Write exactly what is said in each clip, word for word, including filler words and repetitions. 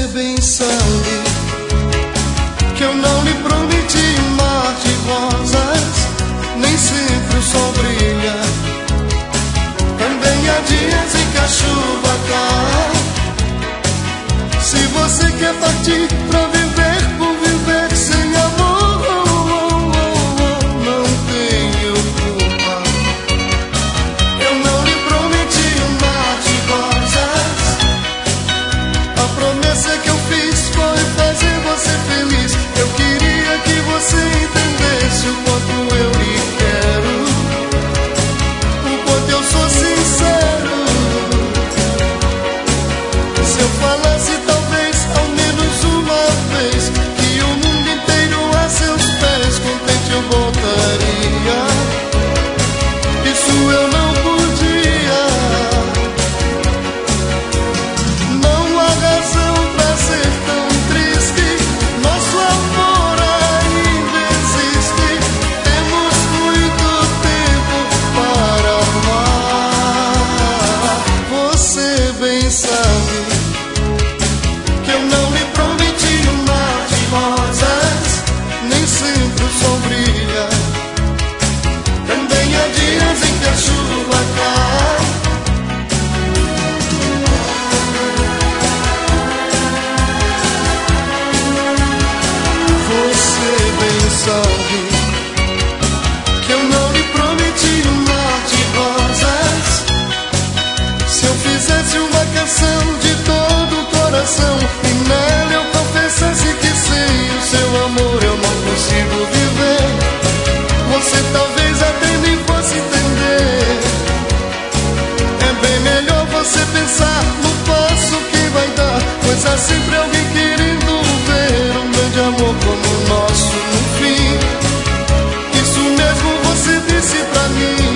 Você bem sabe que eu não lhe prometi um mar de rosas, nem sempre o sol brilha. Também há dias em que a chuva cai. Se você quer partir pra viver por viver sem amor, não tenho culpa. Eu não lhe prometi um mar de rosas. A promessa que eu fiz foi fazer você feliz. Eu queria que você entendesse o quanto eu lhe quero, o quanto eu sou sincero. Se eu falasse talvez ao menos uma vez que o mundo inteiro a seus pés, contente eu voltaria. Isso eu não podia. Não há razão pra ser tão triste. Nosso amor ainda existe. Temos muito tempo para amar. Você bem sabe que eu não lhe prometi um mar de rosas, nem sempre o sol brilha. Também há dias em que a chuva cai. Você bem sabe que eu não lhe prometi um mar de rosas. Se eu fizesse uma canção de todo o coração e nela eu confessasse que sem o seu amor eu não consigo viver, você talvez até nem fosse entender. É bem melhor você pensar no passo que vai dar, pois há sempre alguém querendo ver um grande amor como o nosso no fim. Isso mesmo você disse pra mim.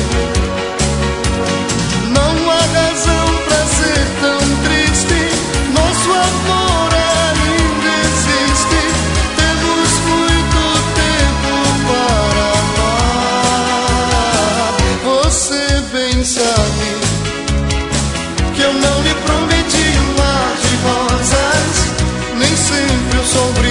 Não há razão pra ser tão triste. Nosso amor ainda existe. Temos muito tempo para amar. Você bem sabe que eu não lhe prometi um mar de rosas, nem sempre o sol brilha.